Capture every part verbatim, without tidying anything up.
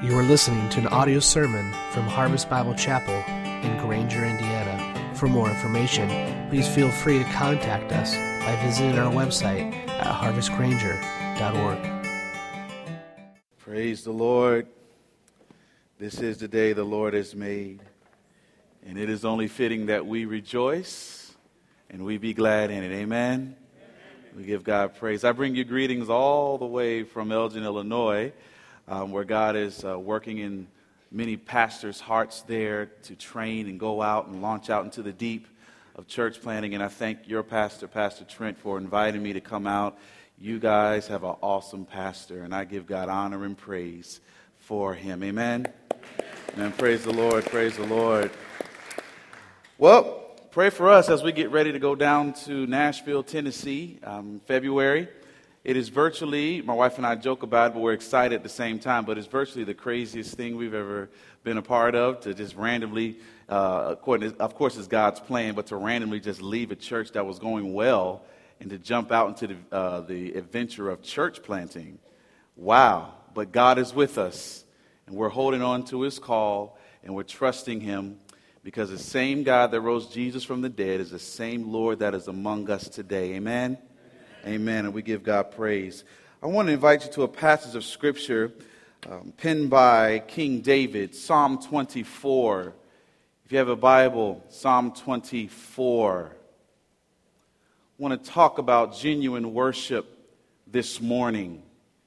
You are listening to an audio sermon from Harvest Bible Chapel in Granger, Indiana. For more information, please feel free to contact us by visiting our website at harvest granger dot org. Praise the Lord. This is the day the Lord has made, and it is only fitting that we rejoice and we be glad in it. Amen? Amen. We give God praise. I bring you greetings all the way from Elgin, Illinois, um, where God is uh, working in many pastors' hearts there to train and go out and launch out into the deep of church planting. And I thank your pastor, Pastor Trent, for inviting me to come out. You guys have an awesome pastor, and I give God honor and praise for him. Amen? Amen. Praise the Lord. Praise the Lord. Well, pray for us as we get ready to go down to Nashville, Tennessee, um, February. It is virtually, my wife and I joke about it, but we're excited at the same time, but it's virtually the craziest thing we've ever been a part of, to just randomly, uh, according to, of course it's God's plan, but to randomly just leave a church that was going well and to jump out into the, uh, the adventure of church planting. Wow. But God is with us, and we're holding on to his call, and we're trusting him, because the same God that rose Jesus from the dead is the same Lord that is among us today. Amen? Amen. Amen. And we give God praise. I want to invite you to a passage of Scripture um, penned by King David, Psalm twenty-four. If you have a Bible, Psalm twenty-four. I want to talk about genuine worship this morning.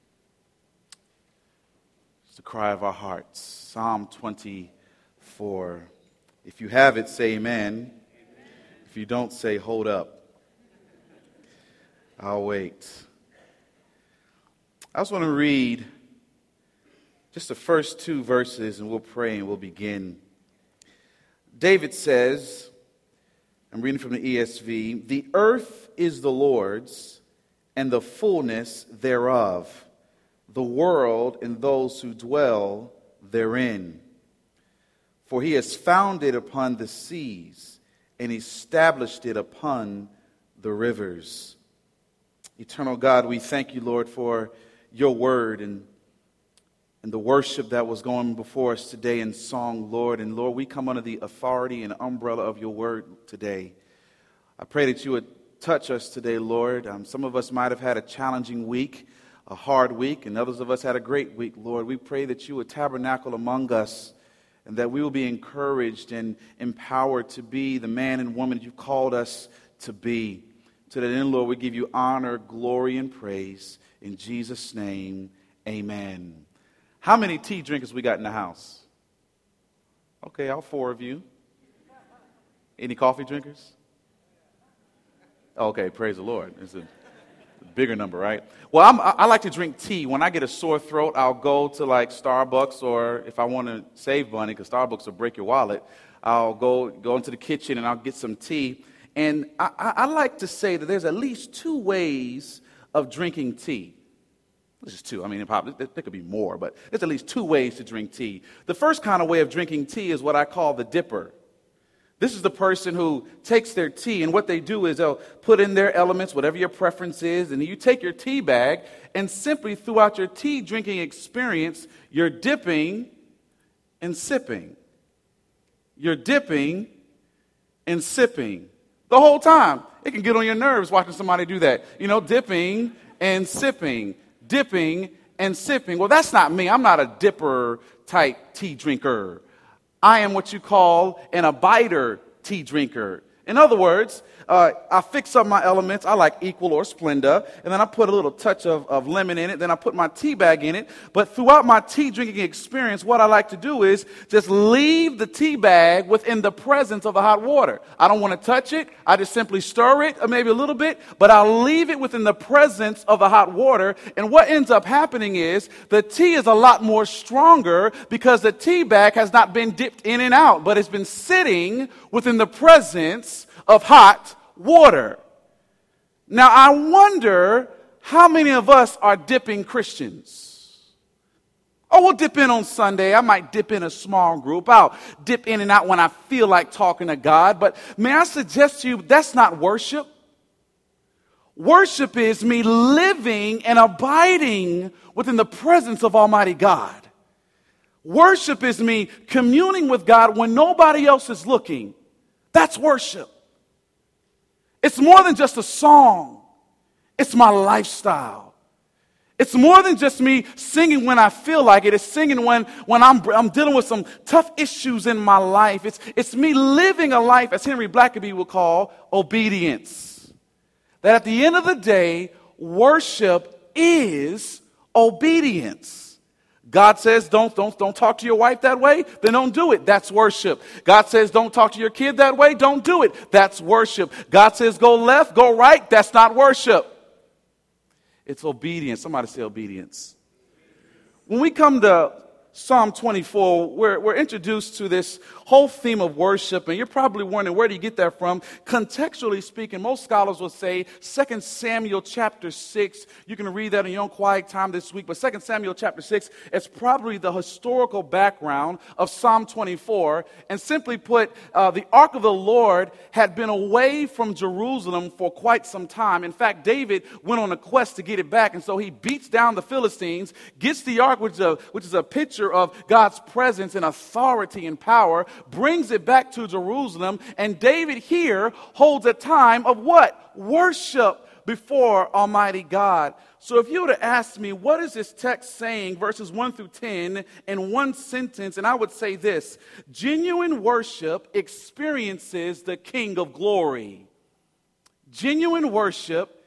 It's the cry of our hearts. Psalm twenty-four. If you have it, say amen. Amen. If you don't, say hold up. I'll wait. I just want to read just the first two verses, and we'll pray and we'll begin. David says, I'm reading from the E S V, "The earth is the Lord's, and the fullness thereof, the world and those who dwell therein. For he has founded upon the seas and established it upon the rivers." Eternal God, we thank you, Lord, for your word and, and the worship that was going before us today in song, Lord. And Lord, we come under the authority and umbrella of your word today. I pray that you would touch us today, Lord. Um, some of us might have had a challenging week, a hard week, and others of us had a great week, Lord. We pray that you would tabernacle among us, and that we will be encouraged and empowered to be the man and woman you've called us to be. To that end, Lord, we give you honor, glory, and praise. In Jesus' name, amen. How many tea drinkers we got in the house? Okay, all four of you. Any coffee drinkers? Okay, praise the Lord. It's a bigger number, right? Well, I'm, I like to drink tea. When I get a sore throat, I'll go to like Starbucks, or if I want to save money, because Starbucks will break your wallet, I'll go go into the kitchen and I'll get some tea. And I, I, I like to say that there's at least two ways of drinking tea. This is two. I mean, probably, there could be more, but there's at least two ways to drink tea. The first kind of way of drinking tea is what I call the dipper. This is the person who takes their tea, and what they do is they'll put in their elements, whatever your preference is, and you take your tea bag, and simply throughout your tea drinking experience, you're dipping and sipping. You're dipping and sipping. The whole time. It can get on your nerves watching somebody do that. You know, dipping and sipping, dipping and sipping. Well, that's not me. I'm not a dipper type tea drinker. I am what you call an abiter tea drinker. In other words, uh, I fix up my elements. I like Equal or Splenda, and then I put a little touch of, of lemon in it. Then I put my tea bag in it. But throughout my tea drinking experience, what I like to do is just leave the tea bag within the presence of the hot water. I don't want to touch it. I just simply stir it, or maybe a little bit, but I'll leave it within the presence of the hot water. And what ends up happening is the tea is a lot more stronger because the tea bag has not been dipped in and out, but it's been sitting within the presence of hot water. Now, I wonder how many of us are dipping Christians. Oh, we'll dip in on Sunday. I might dip in a small group. I'll dip in and out when I feel like talking to God. But may I suggest to you, that's not worship. Worship is me living and abiding within the presence of Almighty God. Worship is me communing with God when nobody else is looking. That's worship. It's more than just a song. It's my lifestyle. It's more than just me singing when I feel like it. It's singing when, when I'm, I'm dealing with some tough issues in my life. It's, it's me living a life, as Henry Blackaby would call, obedience. That at the end of the day, worship is obedience. God says, don't, don't, don't talk to your wife that way, then don't do it. That's worship. God says, don't talk to your kid that way, don't do it. That's worship. God says, go left, go right, that's not worship. It's obedience. Somebody say obedience. When we come to Psalm twenty-four, we're, we're introduced to this whole theme of worship, and you're probably wondering, where do you get that from? Contextually speaking, most scholars will say Second Samuel chapter six. You can read that in your own quiet time this week, but Second Samuel chapter six is probably the historical background of Psalm twenty-four. And simply put, uh, the ark of the Lord had been away from Jerusalem for quite some time. In fact, David went on a quest to get it back, and so he beats down the Philistines, gets the ark, which is a, which is a picture of God's presence and authority and power, brings it back to Jerusalem, and David here holds a time of what? Worship before Almighty God. So if you were to ask me, what is this text saying, verses one through ten, in one sentence, and I would say this: genuine worship experiences the King of Glory. Genuine worship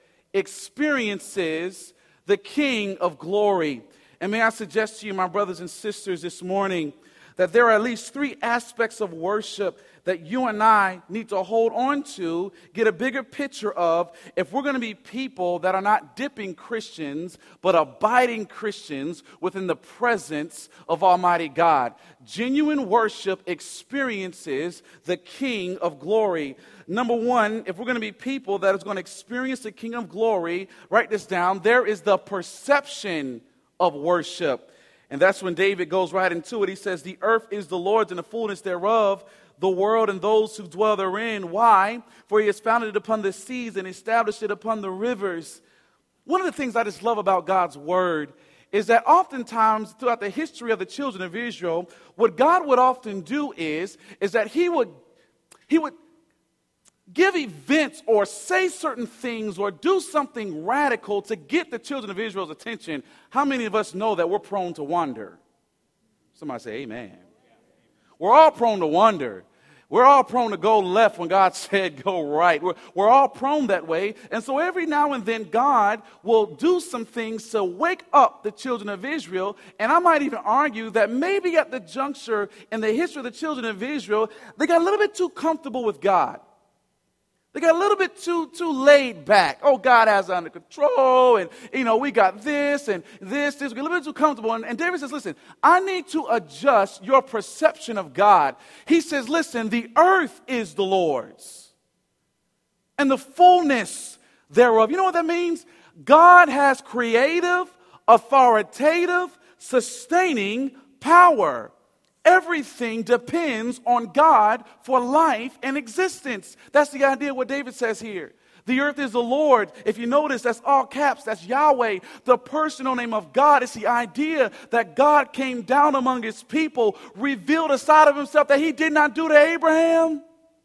experiences the King of Glory. And may I suggest to you, my brothers and sisters, this morning, that there are at least three aspects of worship that you and I need to hold on to, get a bigger picture of, if we're going to be people that are not dipping Christians, but abiding Christians within the presence of Almighty God. Genuine worship experiences the King of Glory. Number one, if we're going to be people that is going to experience the King of Glory, write this down, there is the perception of worship. And that's when David goes right into it. He says, the earth is the Lord's and the fullness thereof, the world and those who dwell therein. Why? For he has founded it upon the seas and established it upon the rivers. One of the things I just love about God's word is that oftentimes throughout the history of the children of Israel, what God would often do is, is that he would, he would give events or say certain things or do something radical to get the children of Israel's attention. How many of us know that we're prone to wander? Somebody say amen. We're all prone to wander. We're all prone to go left when God said go right. We're, we're all prone that way. And so every now and then God will do some things to wake up the children of Israel. And I might even argue that maybe at the juncture in the history of the children of Israel, they got a little bit too comfortable with God. They got a little bit too too laid back. Oh, God has it under control, and, you know, we got this and this, this. We got a little bit too comfortable. And, and David says, listen, I need to adjust your perception of God. He says, listen, the earth is the Lord's and the fullness thereof. You know what that means? God has creative, authoritative, sustaining power. Everything depends on God for life and existence. That's the idea of what David says here. The earth is the Lord. If you notice, that's all caps. That's Yahweh, the personal name of God. It's the idea that God came down among his people, revealed a side of himself that he did not do to Abraham.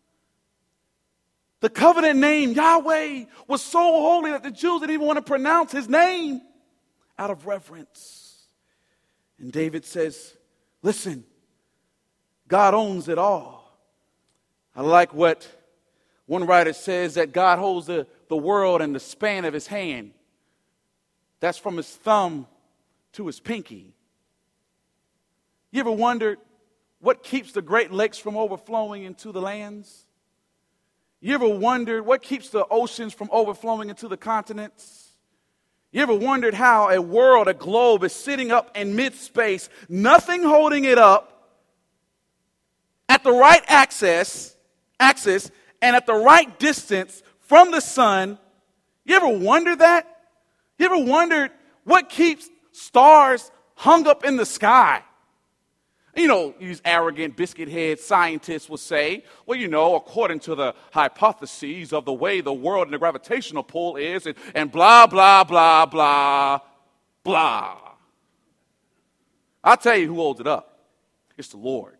The covenant name, Yahweh, was so holy that the Jews didn't even want to pronounce his name out of reverence. And David says, listen, God owns it all. I like what one writer says, that God holds the, the world in the span of his hand. That's from his thumb to his pinky. You ever wondered what keeps the Great Lakes from overflowing into the lands? You ever wondered what keeps the oceans from overflowing into the continents? You ever wondered how a world, a globe, is sitting up in mid-space, nothing holding it up, at the right axis, axis, and at the right distance from the sun? You ever wondered that? You ever wondered what keeps stars hung up in the sky? You know, these arrogant biscuit-head scientists will say, well, you know, according to the hypotheses of the way the world and the gravitational pull is, and, and blah, blah, blah, blah, blah. I'll tell you who holds it up. It's the Lord.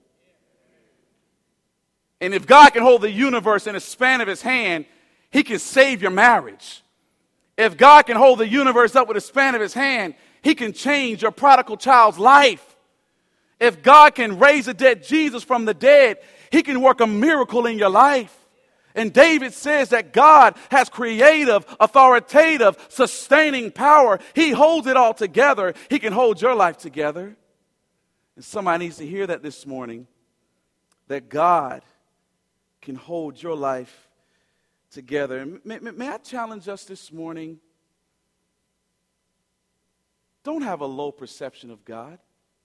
And if God can hold the universe in the span of his hand, he can save your marriage. If God can hold the universe up with the span of his hand, he can change your prodigal child's life. If God can raise a dead Jesus from the dead, he can work a miracle in your life. And David says that God has creative, authoritative, sustaining power. He holds it all together. He can hold your life together. And somebody needs to hear that this morning, that God can hold your life together. And may, may I challenge us this morning? Don't have a low perception of God.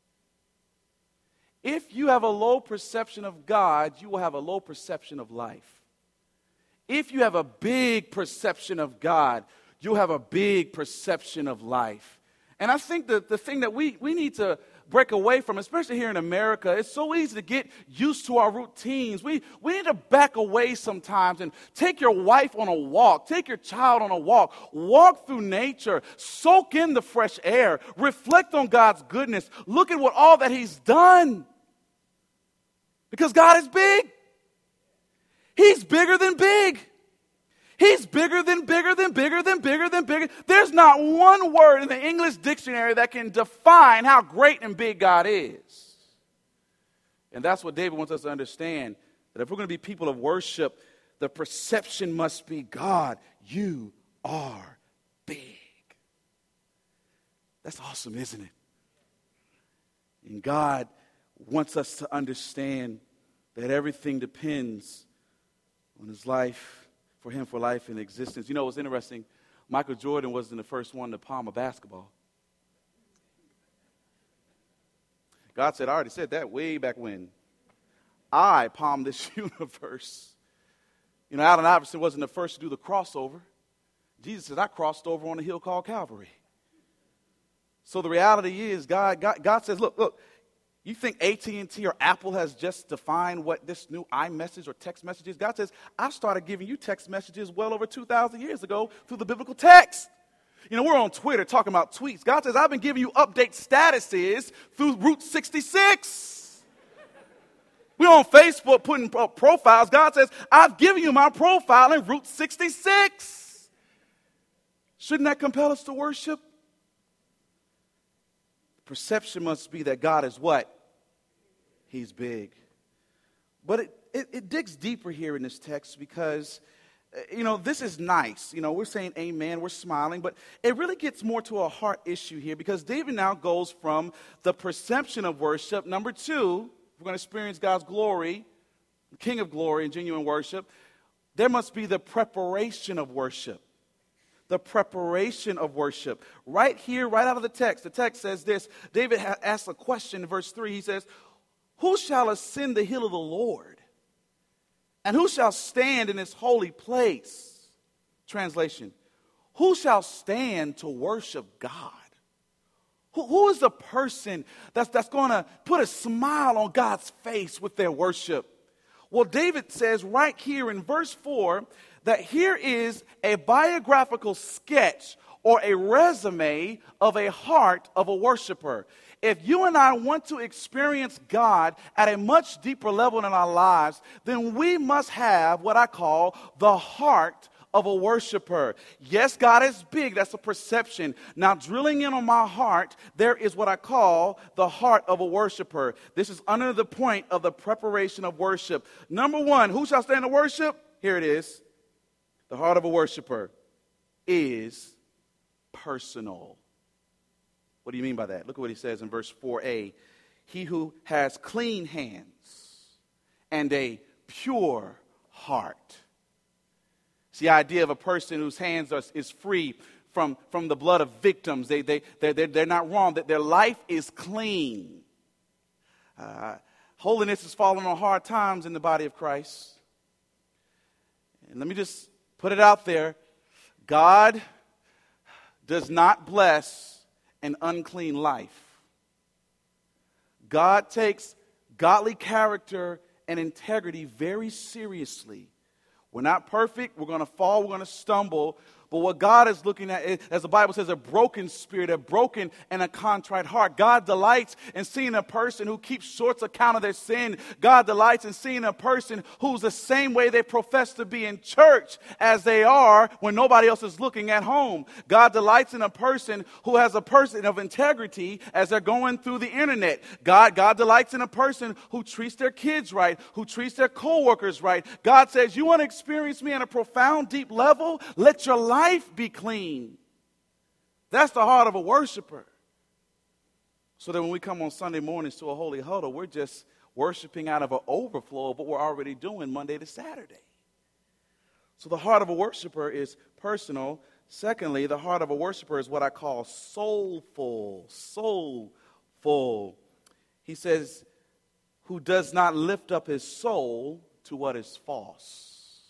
If you have a low perception of God, you will have a low perception of life. If you have a big perception of God, you'll have a big perception of life. And I think that the thing that we, we need to break away from, especially here in America, it's so easy to get used to our routines. We, we need to back away sometimes and take your wife on a walk, take your child on a walk, walk through nature, soak in the fresh air, reflect on God's goodness, look at what all that he's done. Because God is big. He's bigger than big. He's bigger than bigger than bigger than bigger than bigger. There's not one word in the English dictionary that can define how great and big God is. And that's what David wants us to understand, that if we're going to be people of worship, the perception must be, God, you are big. That's awesome, isn't it? And God wants us to understand that everything depends on his life, for him, for life and existence. You know what's interesting? Michael Jordan wasn't the first one to palm a basketball. God said, I already said that way back when. I palmed this universe. You know, Allen Iverson wasn't the first to do the crossover. Jesus said, I crossed over on a hill called Calvary. So the reality is, God, God, God says, look, look, you think A T and T or Apple has just defined what this new iMessage or text message is? God says, I started giving you text messages well over two thousand years ago through the biblical text. You know, we're on Twitter talking about tweets. God says, I've been giving you update statuses through Route sixty-six. We're on Facebook putting profiles. God says, I've given you my profile in Route sixty-six. Shouldn't that compel us to worship? Perception must be that God is what? He's big. But it, it, it digs deeper here in this text because, you know, this is nice. You know, we're saying amen, we're smiling, but it really gets more to a heart issue here because David now goes from the perception of worship. Number two, if we're going to experience God's glory, the King of glory and genuine worship, there must be the preparation of worship. The preparation of worship. Right here, right out of the text, the text says this. David ha- asks a question in verse three. He says, who shall ascend the hill of the Lord? And who shall stand in his holy place? Translation, who shall stand to worship God? Who, who is the person that's, that's going to put a smile on God's face with their worship? Well, David says right here in verse four, that here is a biographical sketch or a resume of a heart of a worshiper. If you and I want to experience God at a much deeper level in our lives, then we must have what I call the heart of a worshiper. Yes, God is big. That's a perception. Now, drilling in on my heart, there is what I call the heart of a worshiper. This is under the point of the preparation of worship. Number one, who shall stand to worship? Here it is. The heart of a worshiper is personal. What do you mean by that? Look at what he says in verse four a. He who has clean hands and a pure heart. It's the idea of a person whose hands are, is free from, from the blood of victims. They, they, they're, they're, they're not wrong. That their life is clean. Uh, holiness is falling on hard times in the body of Christ. And let me just put it out there. God does not bless an unclean life. God takes godly character and integrity very seriously. We're not perfect. We're going to fall. We're going to stumble. But what God is looking at, is, as the Bible says, a broken spirit, a broken and a contrite heart. God delights in seeing a person who keeps short account of their sin. God delights in seeing a person who's the same way they profess to be in church as they are when nobody else is looking at home. God delights in a person who has a person of integrity as they're going through the internet. God, God delights in a person who treats their kids right, who treats their co-workers right. God says, you want to experience me on a profound, deep level? Let your life be clean. That's the heart of a worshiper. So that when we come on Sunday mornings to a holy huddle, we're just worshiping out of an overflow of what we're already doing Monday to Saturday. So the heart of a worshiper is personal. Secondly, the heart of a worshiper is what I call soulful. Soulful. He says, who does not lift up his soul to what is false.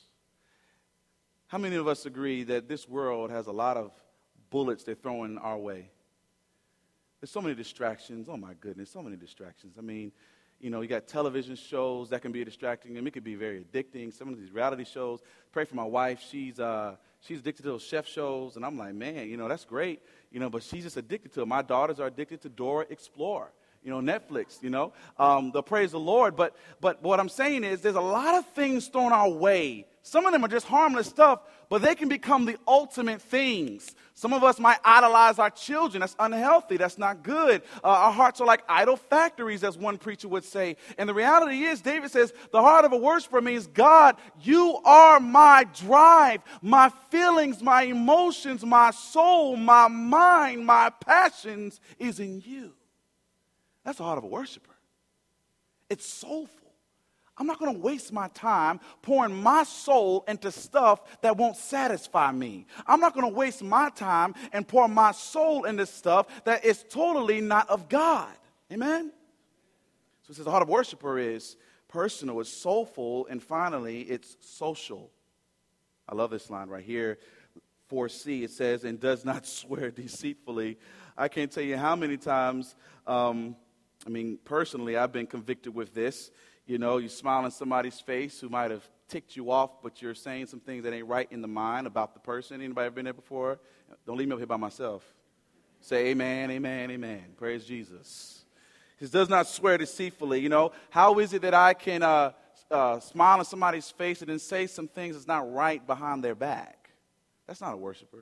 How many of us agree that this world has a lot of bullets they're throwing our way? There's so many distractions. Oh, my goodness, so many distractions. I mean, you know, you got television shows that can be distracting, and it can be very addicting. Some of these reality shows. Pray for my wife. She's uh, she's addicted to those chef shows, and I'm like, man, you know, that's great, you know, but she's just addicted to it. My daughters are addicted to Dora Explorer, you know, Netflix, you know. Um, the praise the Lord. But but what I'm saying is there's a lot of things thrown our way. Some of them are just harmless stuff, but they can become the ultimate things. Some of us might idolize our children. That's unhealthy. That's not good. Uh, our hearts are like idol factories, as one preacher would say. And the reality is, David says, the heart of a worshiper means, God, you are my drive, my feelings, my emotions, my soul, my mind, my passions is in you. That's the heart of a worshiper. It's soulful. I'm not going to waste my time pouring my soul into stuff that won't satisfy me. I'm not going to waste my time and pour my soul into stuff that is totally not of God. Amen? So it says the heart of a worshiper is personal, it's soulful, and finally, it's social. I love this line right here. four C, it says, and does not swear deceitfully. I can't tell you how many times, um, I mean, personally, I've been convicted with this. You know, you smile in somebody's face who might have ticked you off, but you're saying some things that ain't right in the mind about the person. Anybody ever been there before? Don't leave me up here by myself. Say amen, amen, amen. Praise Jesus. He does not swear deceitfully. You know, how is it that I can uh, uh, smile in somebody's face and then say some things that's not right behind their back? That's not a worshiper.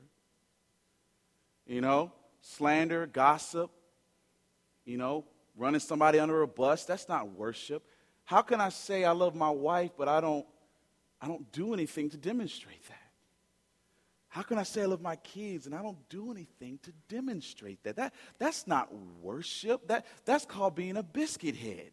You know, slander, gossip, you know, running somebody under a bus, that's not worship. How can I say I love my wife, but I don't, I don't do anything to demonstrate that? How can I say I love my kids and I don't do anything to demonstrate that? That that's not worship. That that's called being a biscuit head.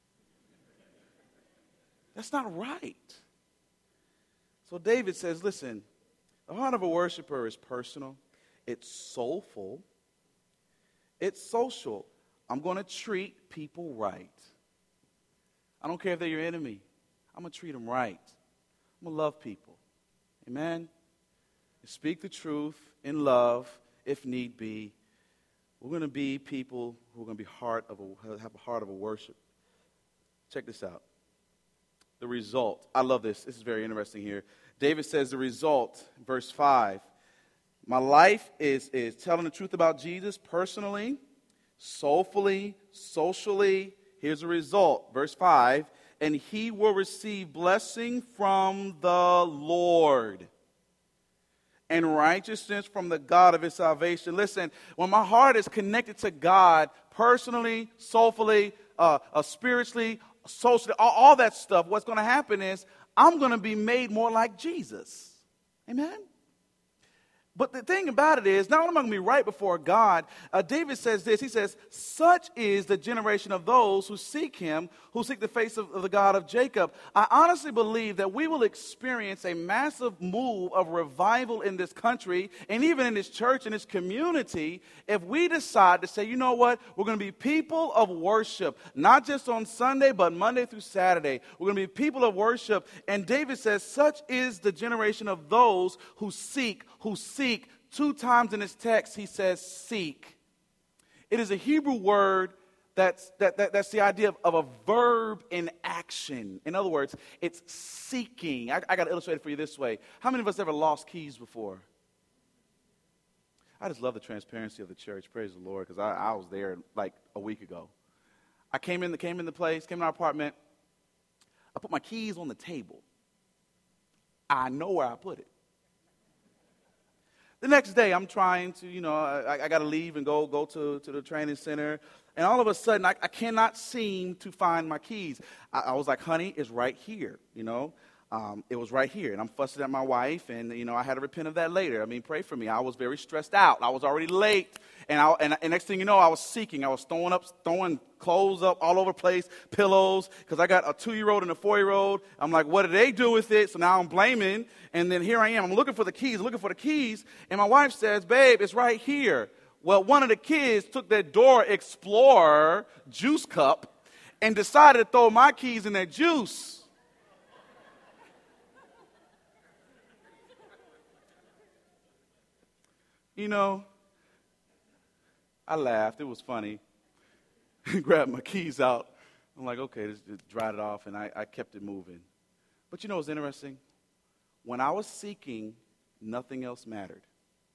That's not right. So David says, listen, the heart of a worshiper is personal. It's soulful. It's social. I'm going to treat people right. I don't care if they're your enemy. I'm going to treat them right. I'm going to love people. Amen? Speak the truth in love, if need be. We're going to be people who are going to be heart of a, have a heart of a worship. Check this out. The result. I love this. This is very interesting here. David says the result, verse five. My life is, is telling the truth about Jesus personally, soulfully, socially. Here's the result, verse five, and he will receive blessing from the Lord and righteousness from the God of his salvation. Listen, when my heart is connected to God personally, soulfully, uh, uh, spiritually, socially, all, all that stuff, what's going to happen is I'm going to be made more like Jesus. Amen? But the thing about it is, not only am I going to be right before God, uh, David says this, he says, such is the generation of those who seek him, who seek the face of, of the God of Jacob. I honestly believe that we will experience a massive move of revival in this country, and even in this church, in this community, if we decide to say, you know what, we're going to be people of worship, not just on Sunday, but Monday through Saturday. We're going to be people of worship, and David says, such is the generation of those who seek, who seek. Seek. Two times in this text, he says seek. It is a Hebrew word that's, that, that, that's the idea of, of a verb in action. In other words, it's seeking. I, I got to illustrate it for you this way. How many of us ever lost keys before? I just love the transparency of the church. Praise the Lord, because I, I was there like a week ago. I came in, the, came in the place, came in our apartment. I put my keys on the table. I know where I put it. The next day, I'm trying to, you know, I, I got to leave and go go to, to the training center. And all of a sudden, I, I cannot seem to find my keys. I, I was like, honey, it's right here, you know. Um, it was right here. And I'm fussing at my wife, and, you know, I had to repent of that later. I mean, pray for me. I was very stressed out. I was already late. And, I, and, and next thing you know, I was seeking. I was throwing up, throwing clothes up all over the place, pillows, because I got a two-year-old and a four-year-old. I'm like, what did they do with it? So now I'm blaming. And then here I am. I'm looking for the keys, looking for the keys. And my wife says, babe, it's right here. Well, one of the kids took that Dora Explorer juice cup and decided to throw my keys in that juice. You know, I laughed. It was funny. Grabbed my keys out. I'm like, okay, just, just dried it off, and I, I kept it moving. But you know what's interesting? When I was seeking, nothing else mattered.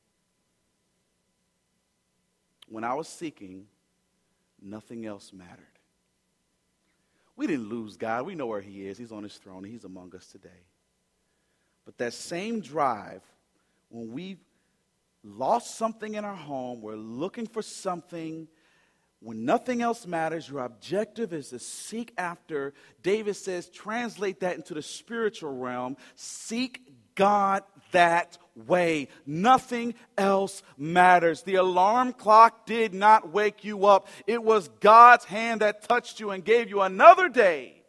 When I was seeking, nothing else mattered. We didn't lose God. We know where he is. He's on his throne, and he's among us today. But that same drive, when we lost something in our home, we're looking for something, when nothing else matters, your objective is to seek after. David says, translate that into the spiritual realm. Seek God that way. Nothing else matters. The alarm clock did not wake you up. It was God's hand that touched you and gave you another day.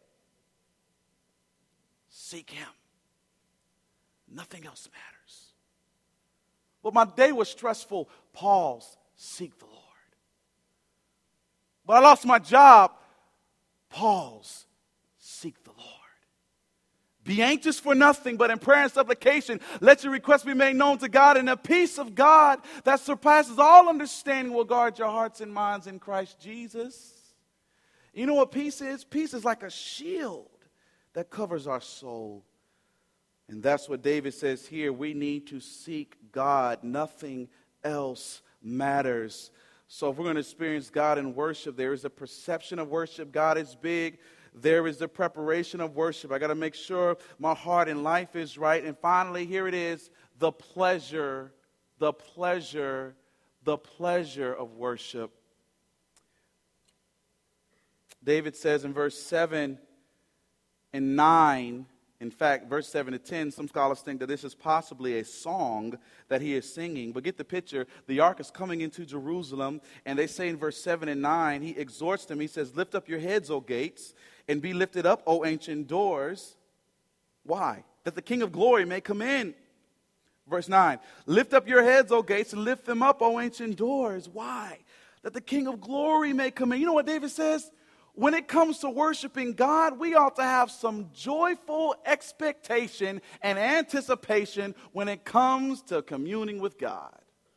Seek him. Nothing else matters. But my day was stressful. Pause. Seek the Lord. But I lost my job. Pause. Seek the Lord. Be anxious for nothing, but in prayer and supplication, let your requests be made known to God, and the peace of God that surpasses all understanding will guard your hearts and minds in Christ Jesus. You know what peace is? Peace is like a shield that covers our soul. And that's what David says here. We need to seek God. Nothing else matters. So if we're going to experience God in worship, there is a perception of worship. God is big. There is the preparation of worship. I got to make sure my heart and life is right. And finally, here it is, the pleasure, the pleasure, the pleasure of worship. David says in verse seven and nine, in fact, verse seven to ten, some scholars think that this is possibly a song that he is singing. But get the picture. The ark is coming into Jerusalem, and they say in verse seven and nine, he exhorts them. He says, lift up your heads, O gates, and be lifted up, O ancient doors. Why? That the King of glory may come in. Verse nine, lift up your heads, O gates, and lift them up, O ancient doors. Why? That the King of glory may come in. You know what David says? When it comes to worshiping God, we ought to have some joyful expectation and anticipation when it comes to communing with God.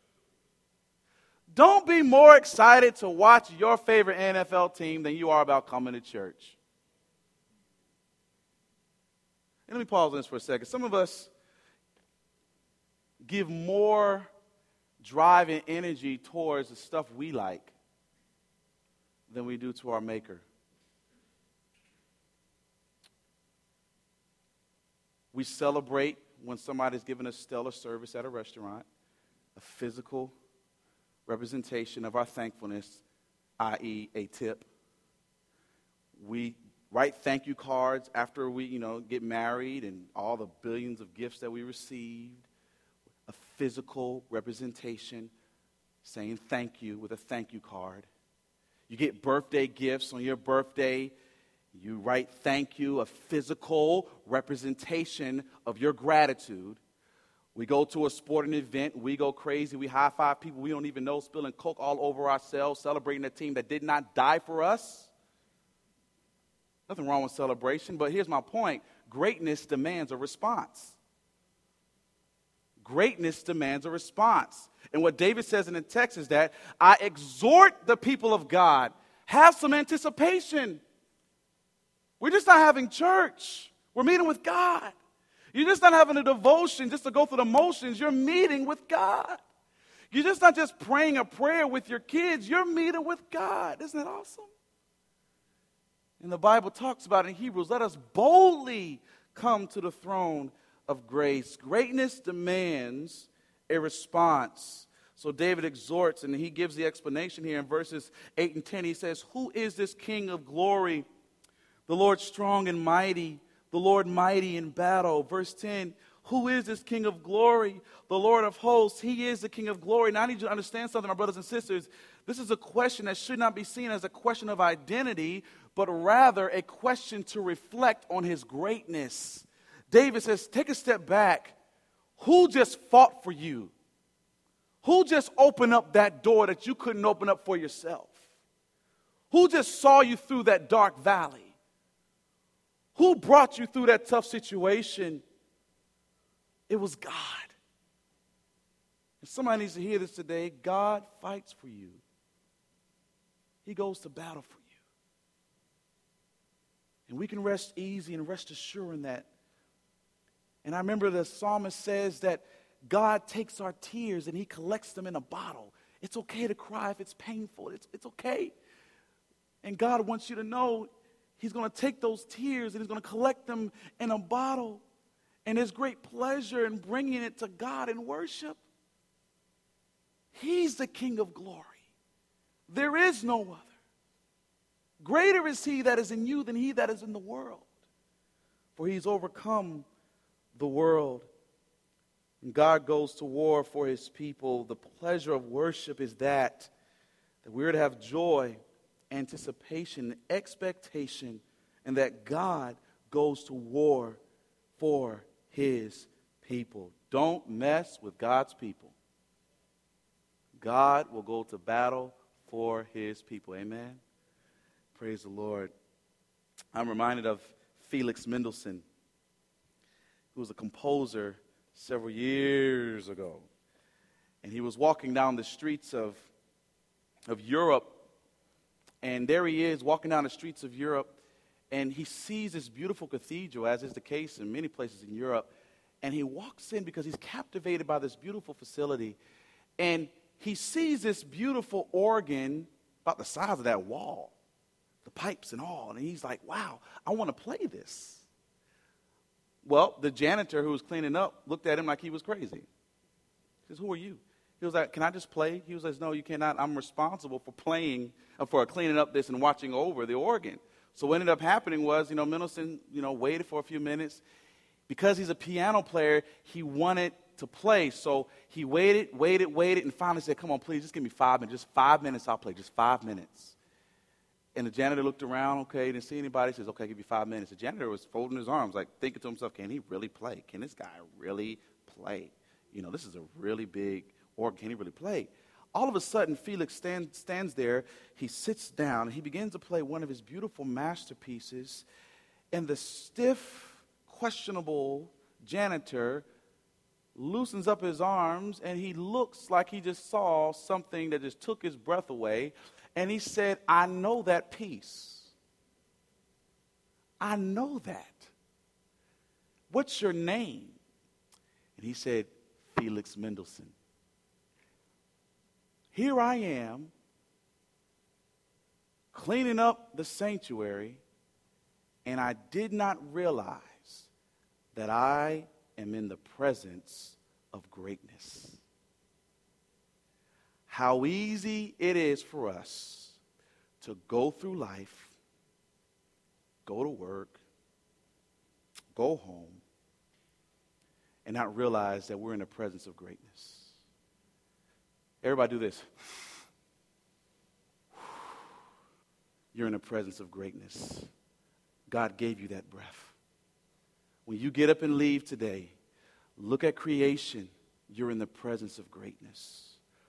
Don't be more excited to watch your favorite N F L team than you are about coming to church. And let me pause on this for a second. Some of us give more drive and energy towards the stuff we like than we do to our Maker. We celebrate when somebody's giving us stellar service at a restaurant, a physical representation of our thankfulness, that is a tip. We write thank you cards after we, you know, get married and all the billions of gifts that we received, a physical representation saying thank you with a thank you card. You get birthday gifts on your birthday. You write thank you, a physical representation of your gratitude. We go to a sporting event. We go crazy. We high-five people we don't even know, spilling Coke all over ourselves, celebrating a team that did not die for us. Nothing wrong with celebration, but here's my point. Greatness demands a response. Greatness demands a response. And what David says in the text is that I exhort the people of God, have some anticipation. We're just not having church. We're meeting with God. You're just not having a devotion just to go through the motions. You're meeting with God. You're just not just praying a prayer with your kids. You're meeting with God. Isn't that awesome? And the Bible talks about in Hebrews, let us boldly come to the throne of grace. Greatness demands a response. So David exhorts, and he gives the explanation here in verses eight and ten. He says, who is this King of glory? The Lord strong and mighty, the Lord mighty in battle. Verse ten, who is this King of glory? The Lord of hosts. He is the King of glory. Now I need you to understand something, my brothers and sisters. This is a question that should not be seen as a question of identity, but rather a question to reflect on his greatness. David says, take a step back. Who just fought for you? Who just opened up that door that you couldn't open up for yourself? Who just saw you through that dark valley? Who brought you through that tough situation? It was God. And somebody needs to hear this today. God fights for you. He goes to battle for you. And we can rest easy and rest assured in that. And I remember the psalmist says that God takes our tears and he collects them in a bottle. It's okay to cry if it's painful. It's, it's okay. And God wants you to know he's going to take those tears and he's going to collect them in a bottle. And there's great pleasure in bringing it to God in worship. He's the King of glory. There is no other. Greater is he that is in you than he that is in the world. For he's overcome the world. And God goes to war for his people. The pleasure of worship is that, that we're to have joy, anticipation, expectation, and that God goes to war for his people. Don't mess with God's people. God will go to battle for his people. Amen. Praise the Lord. I'm reminded of Felix Mendelssohn, who was a composer several years ago. And he was walking down the streets of, of Europe. And there he is walking down the streets of Europe. And he sees this beautiful cathedral, as is the case in many places in Europe. And he walks in because he's captivated by this beautiful facility. And he sees this beautiful organ about the size of that wall, the pipes and all. And he's like, wow, I want to play this. Well, the janitor who was cleaning up looked at him like he was crazy. He says, who are you? He was like, can I just play? He was like, no, you cannot. I'm responsible for playing, uh, for cleaning up this and watching over the organ. So what ended up happening was, you know, Mendelssohn, you know, waited for a few minutes. Because he's a piano player, he wanted to play. So he waited, waited, waited, and finally said, come on, please, just give me five minutes. Just five minutes, I'll play. Just five minutes. And the janitor looked around, okay, didn't see anybody. He says, okay, I'll give you five minutes. The janitor was folding his arms, like thinking to himself, can he really play? Can this guy really play? You know, this is a really big organ. Can he really play? All of a sudden, Felix stand, stands there. He sits down. And he begins to play one of his beautiful masterpieces. And the stiff, questionable janitor loosens up his arms, and he looks like he just saw something that just took his breath away. And he said, I know that piece. I know that. What's your name? And he said, Felix Mendelssohn. Here I am, cleaning up the sanctuary, and I did not realize that I am in the presence of greatness. How easy it is for us to go through life, go to work, go home, and not realize that we're in the presence of greatness. Everybody do this. You're in the presence of greatness. God gave you that breath. When you get up and leave today, look at creation. You're in the presence of greatness.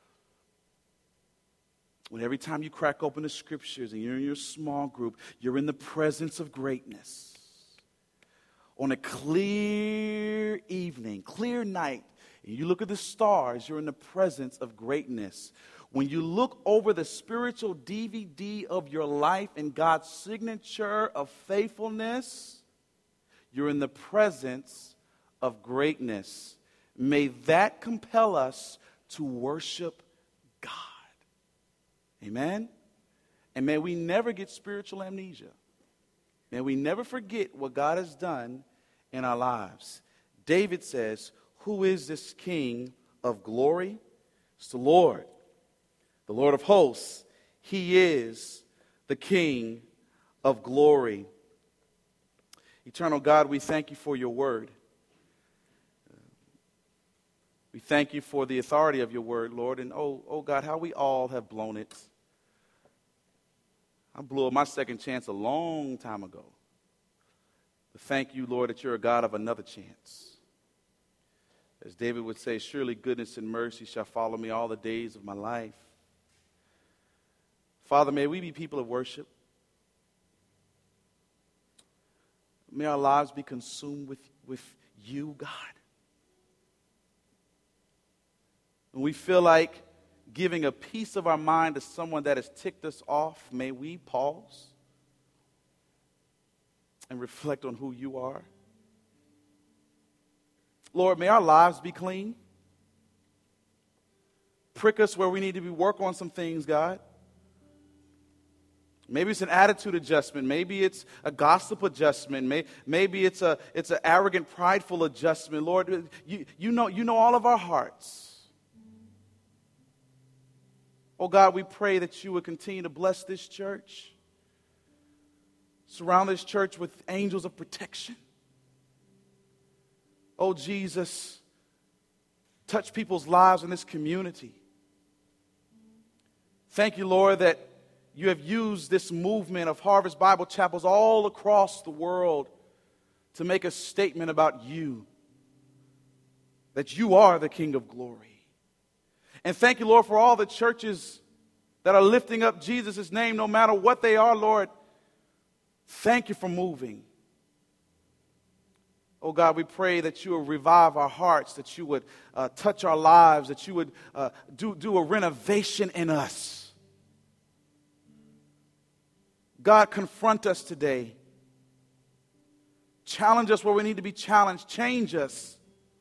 When every time you crack open the scriptures and you're in your small group, you're in the presence of greatness. On a clear evening, clear night, and you look at the stars, you're in the presence of greatness. When you look over the spiritual D V D of your life and God's signature of faithfulness, you're in the presence of greatness. May that compel us to worship God. Amen? And may we never get spiritual amnesia. May we never forget what God has done in our lives. David says, who is this King of glory? It's the Lord, the Lord of hosts. He is the King of glory. Eternal God, we thank you for your word. We thank you for the authority of your word, Lord. And oh, oh God, how we all have blown it. I blew up my second chance a long time ago. But thank you, Lord, that you're a God of another chance. As David would say, surely goodness and mercy shall follow me all the days of my life. Father, may we be people of worship. May our lives be consumed with, with you, God. When we feel like giving a piece of our mind to someone that has ticked us off, may we pause and reflect on who you are. Lord, may our lives be clean. Prick us where we need to be, work on some things, God. Maybe it's an attitude adjustment. Maybe it's a gossip adjustment. May, maybe it's a it's an arrogant, prideful adjustment. Lord, you, you know you know all of our hearts. Oh God, we pray that you would continue to bless this church. Surround this church with angels of protection. Oh Jesus, touch people's lives in this community. Thank you, Lord, that you have used this movement of Harvest Bible Chapels all across the world to make a statement about you, that you are the King of glory. And thank you, Lord, for all the churches that are lifting up Jesus' name, no matter what they are, Lord. Thank you for moving. Oh God, we pray that you would revive our hearts, that you would uh, touch our lives, that you would uh, do, do a renovation in us. God, confront us today. Challenge us where we need to be challenged. Change us.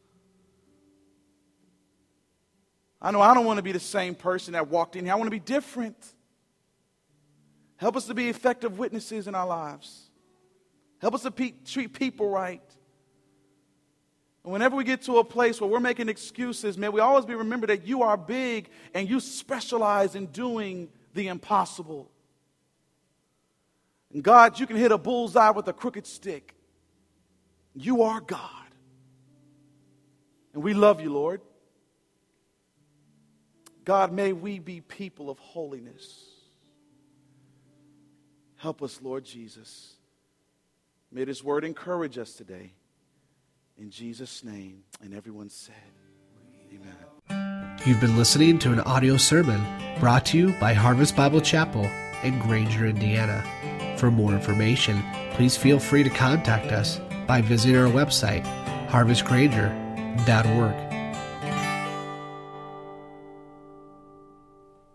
I know I don't want to be the same person that walked in here. I want to be different. Help us to be effective witnesses in our lives. Help us to pe- treat people right. And whenever we get to a place where we're making excuses, may we always be remembered that you are big and you specialize in doing the impossible. And God, you can hit a bullseye with a crooked stick. You are God. And we love you, Lord. God, may we be people of holiness. Help us, Lord Jesus. May this word encourage us today. In Jesus' name. And everyone said, amen. You've been listening to an audio sermon brought to you by Harvest Bible Chapel in Granger, Indiana. For more information, please feel free to contact us by visiting our website, harvest granger dot org.